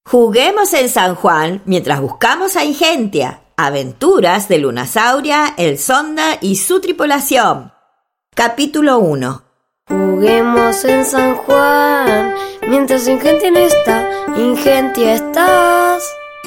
Juguemos en San Juan mientras buscamos a Ingentia. Aventuras de Lunasauria, el Sonda y su tripulación. Capítulo 1. Juguemos en San Juan mientras Ingentia no está. Ingentia, ¿estás?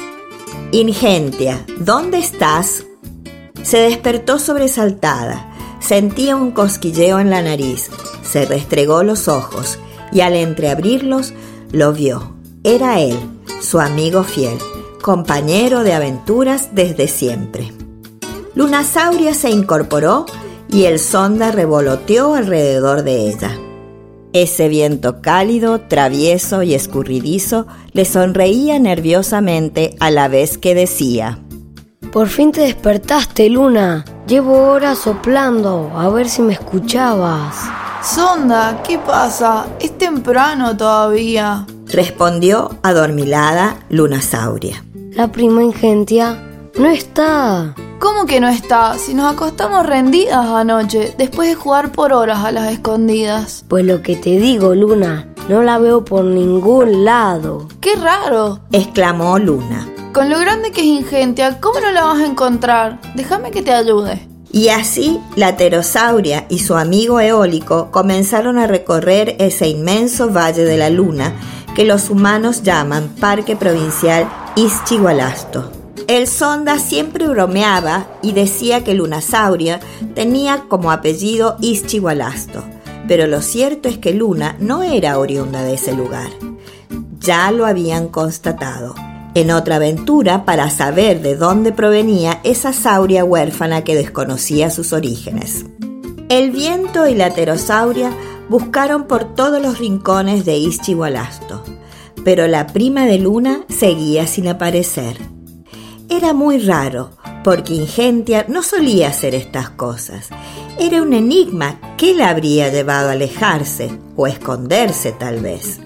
Ingentia, ¿dónde estás? Se despertó sobresaltada. Sentía un cosquilleo en la nariz. Se restregó los ojos y al entreabrirlos lo vio. Era él, su amigo fiel, compañero de aventuras desde siempre. Lunasauria se incorporó y el Sonda revoloteó alrededor de ella. Ese viento cálido, travieso y escurridizo le sonreía nerviosamente a la vez que decía: Por fin te despertaste, Luna. Llevo horas soplando, a ver si me escuchabas. Sonda, ¿qué pasa? Es temprano todavía. Respondió adormilada Lunasauria. La prima Ingentia no está. ¿Cómo que no está? Si nos acostamos rendidas anoche, después de jugar por horas a las escondidas. Pues lo que te digo, Luna, no la veo por ningún lado. ¡Qué raro!, exclamó Luna. Con lo grande que es Ingentia, ¿cómo no la vas a encontrar? Déjame que te ayude. Y así la pterosauria y su amigo eólico comenzaron a recorrer ese inmenso valle de la Luna que los humanos llaman Parque Provincial Ischigualasto. El Sonda siempre bromeaba y decía que Lunasauria tenía como apellido Ischigualasto, pero lo cierto es que Luna no era oriunda de ese lugar. Ya lo habían constatado en otra aventura para saber de dónde provenía esa sauria huérfana que desconocía sus orígenes. El viento y la pterosauria buscaron por todos los rincones de Ischigualasto, pero la prima de Luna seguía sin aparecer. Era muy raro, porque Ingentia no solía hacer estas cosas. Era un enigma que la habría llevado a alejarse o esconderse tal vez.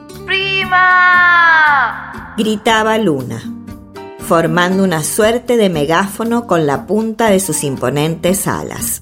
¡Prima!, gritaba Luna, formando una suerte de megáfono con la punta de sus imponentes alas.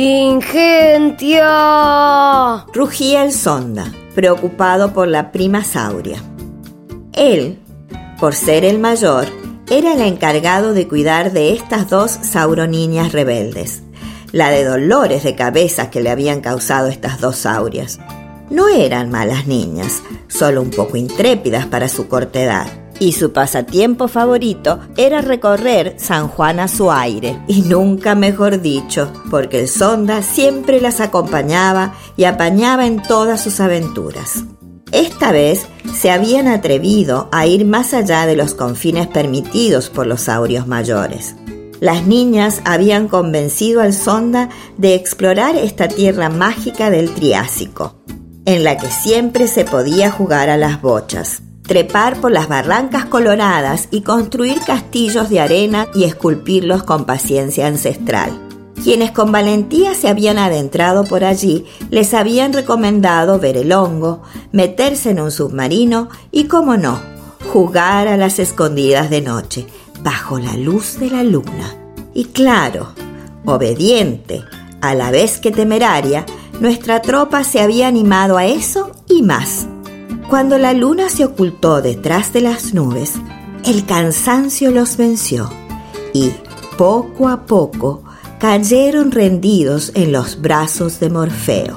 ¡Ingentia!, rugía el Sonda, preocupado por la prima sauria. Él, por ser el mayor, era el encargado de cuidar de estas dos sauroniñas rebeldes, la de dolores de cabeza que le habían causado estas dos saurias. No eran malas niñas, solo un poco intrépidas para su corta edad, y su pasatiempo favorito era recorrer San Juan a su aire, y nunca mejor dicho, porque el Sonda siempre las acompañaba y apañaba en todas sus aventuras. Esta vez se habían atrevido a ir más allá de los confines permitidos por los saurios mayores. Las niñas habían convencido al Sonda de explorar esta tierra mágica del Triásico, en la que siempre se podía jugar a las bochas, trepar por las barrancas coloradas y construir castillos de arena y esculpirlos con paciencia ancestral. Quienes con valentía se habían adentrado por allí les habían recomendado ver el hongo, meterse en un submarino y, cómo no, jugar a las escondidas de noche, bajo la luz de la luna. Y claro, obediente, a la vez que temeraria, nuestra tropa se había animado a eso y más. Cuando la luna se ocultó detrás de las nubes, el cansancio los venció y, poco a poco, cayeron rendidos en los brazos de Morfeo.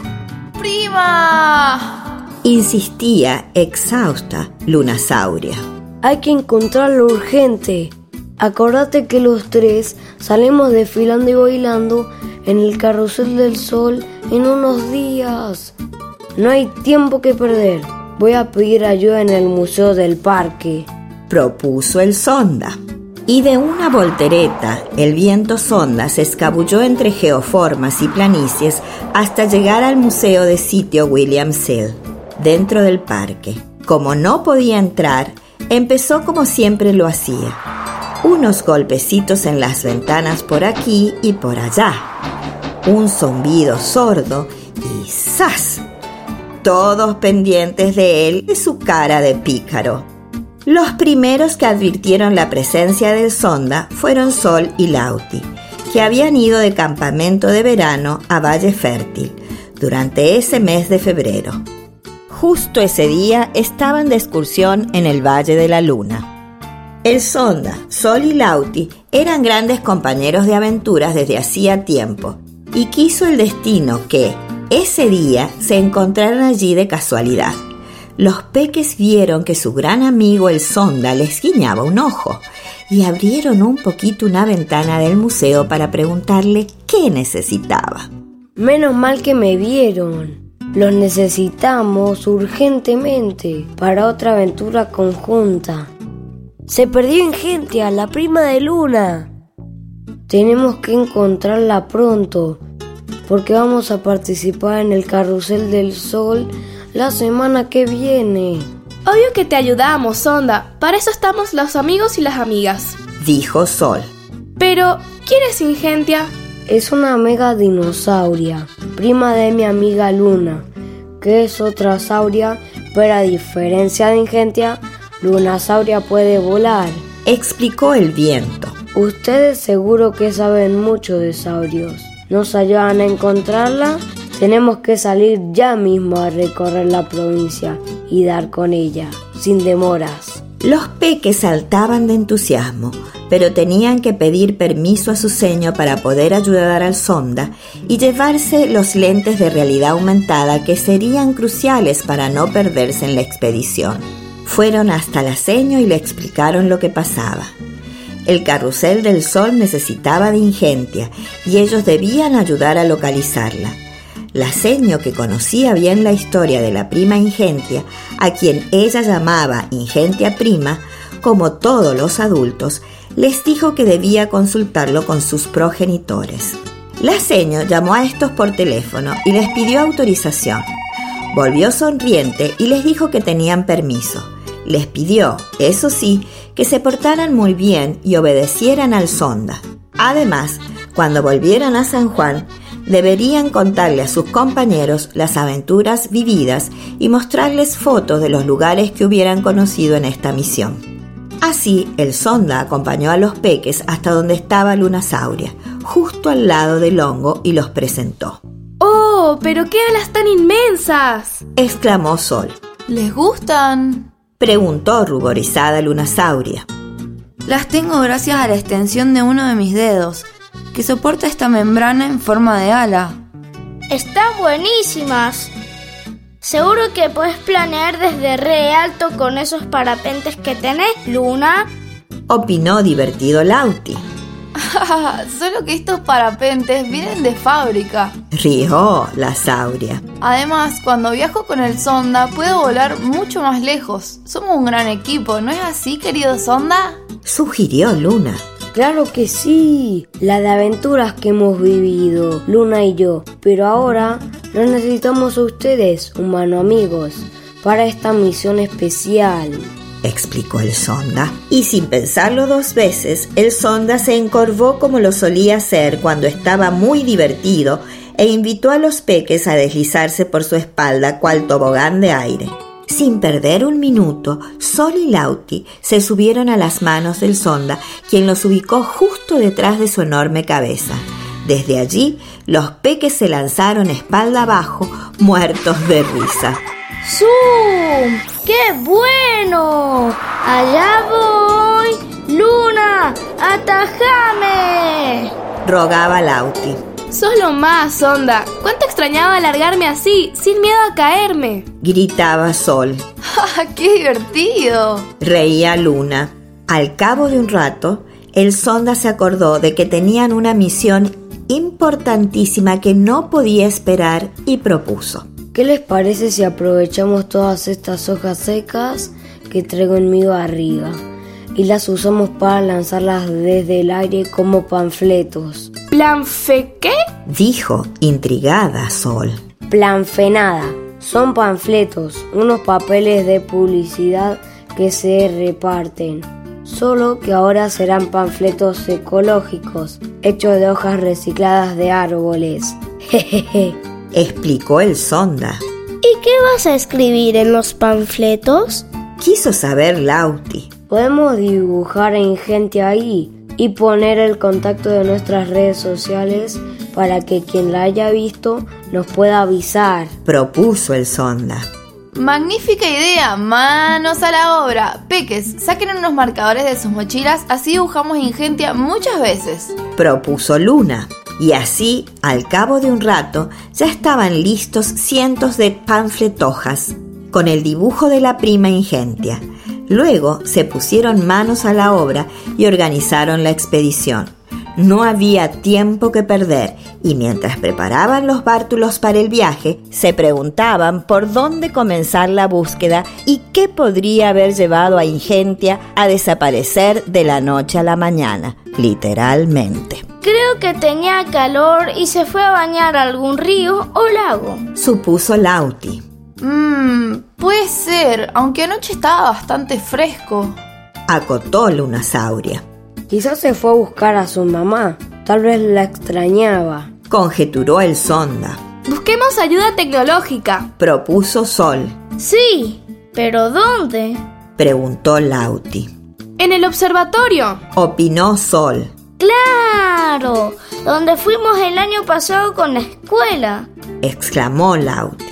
¡Prima!, insistía exhausta Lunasauria. Hay que encontrarlo urgente. Acordate que los tres salimos desfilando y bailando en el carrusel del sol en unos días. No hay tiempo que perder. Voy a pedir ayuda en el museo del parque, propuso el Sonda. Y de una voltereta, el viento Sonda se escabulló entre geoformas y planicies hasta llegar al museo de sitio William Sill, dentro del parque. Como no podía entrar, empezó como siempre lo hacía. Unos golpecitos en las ventanas por aquí y por allá. Un zumbido sordo y ¡zas! Todos pendientes de él y su cara de pícaro. Los primeros que advirtieron la presencia del Sonda fueron Sol y Lauti, que habían ido de campamento de verano a Valle Fértil durante ese mes de febrero. Justo ese día estaban de excursión en el Valle de la Luna. El Sonda, Sol y Lauti eran grandes compañeros de aventuras desde hacía tiempo y quiso el destino que, ese día, se encontraran allí de casualidad. Los peques vieron que su gran amigo el Sonda les guiñaba un ojo y abrieron un poquito una ventana del museo para preguntarle qué necesitaba. Menos mal que me vieron. Los necesitamos urgentemente para otra aventura conjunta. Se perdió Ingentia, la prima de Luna. Tenemos que encontrarla pronto, porque vamos a participar en el Carrusel del Sol la semana que viene. Obvio que te ayudamos, Sonda. Para eso estamos los amigos y las amigas, dijo Sol. Pero, ¿quién es Ingentia? Es una mega dinosauria, prima de mi amiga Luna, que es otra sauria, pero a diferencia de Ingentia, Lunasauria puede volar, explicó el viento. Ustedes seguro que saben mucho de saurios. ¿Nos ayudan a encontrarla? Tenemos que salir ya mismo a recorrer la provincia y dar con ella, sin demoras. Los peques saltaban de entusiasmo, pero tenían que pedir permiso a su seño para poder ayudar al Sonda y llevarse los lentes de realidad aumentada que serían cruciales para no perderse en la expedición. Fueron hasta la seño y le explicaron lo que pasaba. El Carrusel del Sol necesitaba de Ingentia y ellos debían ayudar a localizarla. La seño, que conocía bien la historia de la prima Ingentia, a quien ella llamaba Ingentia prima, como todos los adultos, les dijo que debía consultarlo con sus progenitores. La seño llamó a estos por teléfono y les pidió autorización. Volvió sonriente y les dijo que tenían permiso. Les pidió, eso sí, que se portaran muy bien y obedecieran al Sonda. Además, cuando volvieran a San Juan, deberían contarle a sus compañeros las aventuras vividas y mostrarles fotos de los lugares que hubieran conocido en esta misión. Así, el Sonda acompañó a los peques hasta donde estaba Lunasauria, justo al lado del hongo, y los presentó. ¡Oh, pero qué alas tan inmensas!, exclamó Sol. ¿Les gustan?, preguntó ruborizada Lunasauria. Las tengo gracias a la extensión de uno de mis dedos, que soporta esta membrana en forma de ala. Están buenísimas. Seguro que puedes planear desde re alto con esos parapentes que tenés, Luna, opinó divertido Lauti. Solo que estos parapentes vienen de fábrica, rió la sauria. Además, cuando viajo con el Sonda puedo volar mucho más lejos. Somos un gran equipo, ¿no es así, querido Sonda?, sugirió Luna. Claro que sí, la de aventuras que hemos vivido, Luna y yo. Pero ahora no necesitamos a ustedes, humano amigos, para esta misión especial, explicó el Sonda. Y sin pensarlo dos veces, el Sonda se encorvó como lo solía hacer cuando estaba muy divertido e invitó a los peques a deslizarse por su espalda cual tobogán de aire. Sin perder un minuto, Sol y Lauti se subieron a las manos del Sonda, quien los ubicó justo detrás de su enorme cabeza. Desde allí, los peques se lanzaron espalda abajo, muertos de risa. ¡Zoom! ¡Qué bueno! ¡Allá voy! ¡Luna, atajame!, rogaba Lauti. Sos lo más, Sonda. ¿Cuánto extrañaba alargarme así, sin miedo a caerme?, gritaba Sol. ¡Qué divertido!, reía Luna. Al cabo de un rato, el Sonda se acordó de que tenían una misión importantísima que no podía esperar y propuso. ¿Qué les parece si aprovechamos todas estas hojas secas que traigo en mi barriga y las usamos para lanzarlas desde el aire como panfletos? ¿Qué?, dijo intrigada Sol. Planfenada. Son panfletos, unos papeles de publicidad que se reparten. Solo que ahora serán panfletos ecológicos, hechos de hojas recicladas de árboles. Jejeje, explicó el Sonda. ¿Y qué vas a escribir en los panfletos?, quiso saber Lauti. Podemos dibujar a Ingentia ahí y poner el contacto de nuestras redes sociales para que quien la haya visto nos pueda avisar, propuso el Sonda. Magnífica idea, manos a la obra. Peques, saquen unos marcadores de sus mochilas, así dibujamos Ingentia muchas veces. Propuso Luna. Y así, al cabo de un rato, ya estaban listos cientos de panfletojas con el dibujo de la prima Ingentia. Luego se pusieron manos a la obra y organizaron la expedición. No había tiempo que perder y mientras preparaban los bártulos para el viaje, se preguntaban por dónde comenzar la búsqueda y qué podría haber llevado a Ingentia a desaparecer de la noche a la mañana, literalmente. Creo que tenía calor y se fue a bañar a algún río o lago, supuso Lauti. Puede ser, aunque anoche estaba bastante fresco, acotó Lunasauria. Quizás se fue a buscar a su mamá, tal vez la extrañaba, conjeturó el Sonda. Busquemos ayuda tecnológica, propuso Sol. Sí, ¿pero dónde? Preguntó Lauti. En el observatorio, opinó Sol. ¡Claro! Donde fuimos el año pasado con la escuela, exclamó Lauti.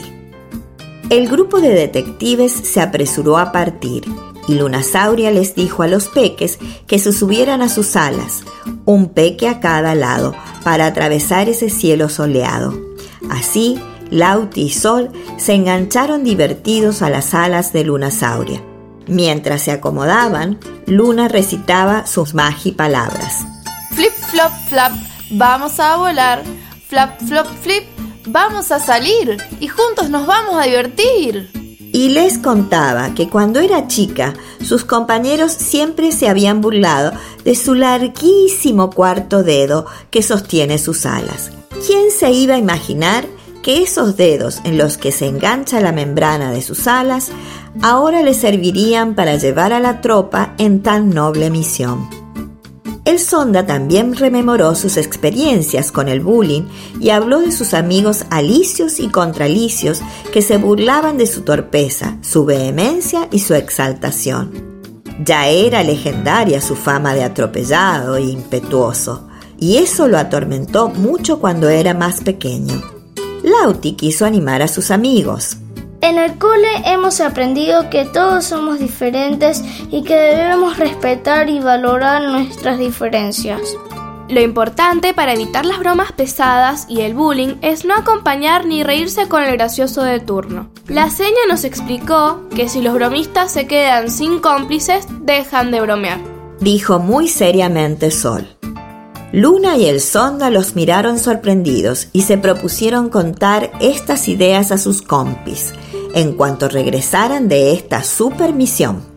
El grupo de detectives se apresuró a partir y Lunasauria les dijo a los peques que se subieran a sus alas, un peque a cada lado, para atravesar ese cielo soleado. Así, Lauti y Sol se engancharon divertidos a las alas de Lunasauria. Mientras se acomodaban, Luna recitaba sus magipalabras. Flip, flop, flap, vamos a volar. Flap, flop, flip, vamos a salir y juntos nos vamos a divertir. Y les contaba que cuando era chica, sus compañeros siempre se habían burlado de su larguísimo cuarto dedo que sostiene sus alas. ¿Quién se iba a imaginar que esos dedos en los que se engancha la membrana de sus alas ahora le servirían para llevar a la tropa en tan noble misión? El Sonda también rememoró sus experiencias con el bullying y habló de sus amigos alicios y contralicios que se burlaban de su torpeza, su vehemencia y su exaltación. Ya era legendaria su fama de atropellado e impetuoso, y eso lo atormentó mucho cuando era más pequeño. Lauti quiso animar a sus amigos. En el cole hemos aprendido que todos somos diferentes y que debemos respetar y valorar nuestras diferencias. Lo importante para evitar las bromas pesadas y el bullying es no acompañar ni reírse con el gracioso de turno. La seña nos explicó que si los bromistas se quedan sin cómplices, dejan de bromear, dijo muy seriamente Sol. Luna y el Sonda los miraron sorprendidos y se propusieron contar estas ideas a sus compis en cuanto regresaran de esta supermisión.